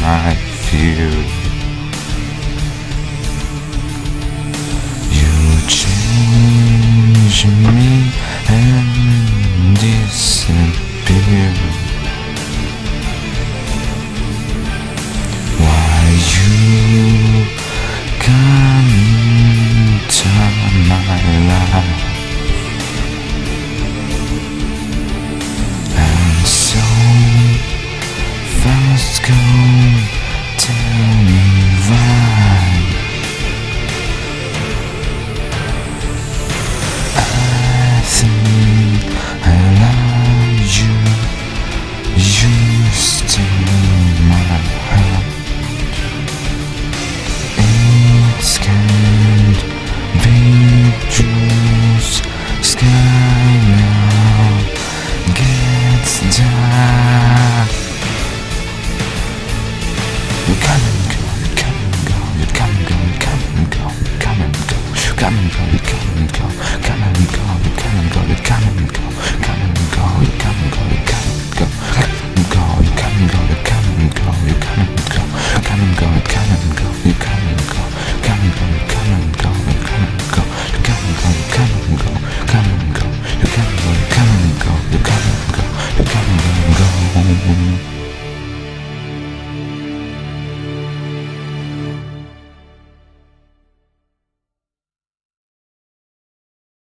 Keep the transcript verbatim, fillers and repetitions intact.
I feel. You change me and disappear. Why you come into my life and so fast go? Tell me why. I think I love you. You steal my heart. It can't be true. Sky now gets dark. You come and go, you come and go, you come and go, you come and go, you come and go, you come and go, you come and go, come and go, you come and go, you come and go, come and go, you come and go, you come.